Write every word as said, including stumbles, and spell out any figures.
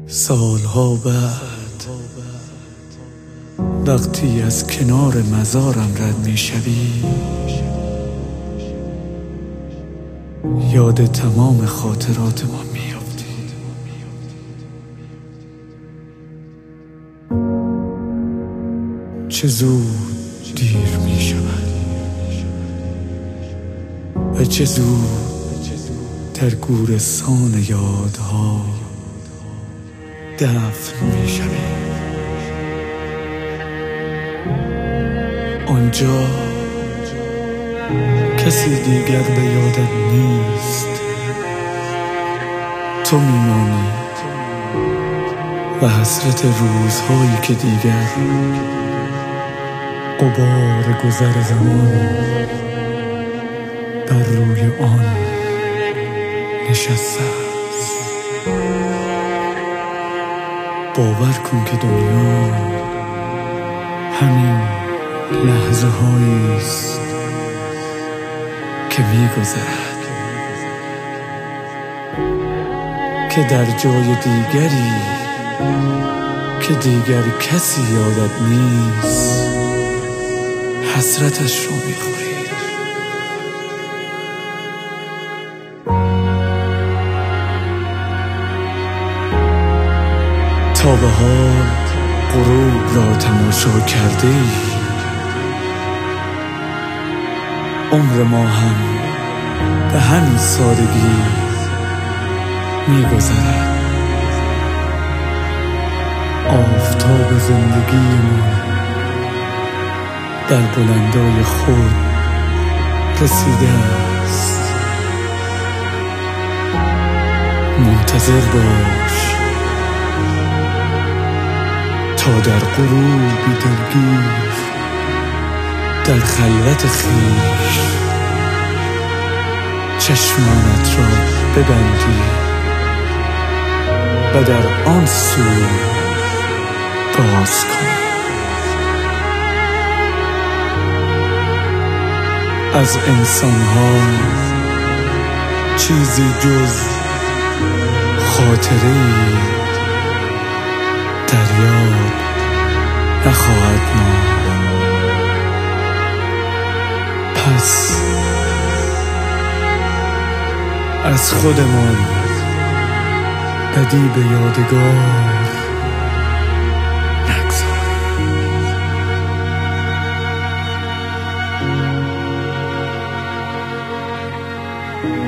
سالها بعد وقتی از کنار مزارم رد می شوی، یاد تمام خاطرات ما می افتی. چه زود دیر می شود و چه زود در گورستان یادها دفن می شوی. آنجا کسی دیگر به یادت نیست، تو میمانی و حسرت روزهایی که دیگر غبار گذر زمان بر روی آن نشسته است. باور کن که دنیا همین لحظه هایی است که می گذرد، که در جای دیگری که دیگر کسی یادت نیست حسرتش رو می خوری. تا به حال غروب را تماشا کرده ای؟ عمر ما هم به همین سادگی می گذرد. آفتاب زندگی ما در بلندای خود رسیده است. منتظر باش تا در غروبی دلگیر در خلوت خویش چشمانت را ببندی و در آن سو باز کنی. از انسانها چیزی جز خاطره‌ای در یاد نخواهد ماند. پس از خودمان بدی به یادگار نگذاریم.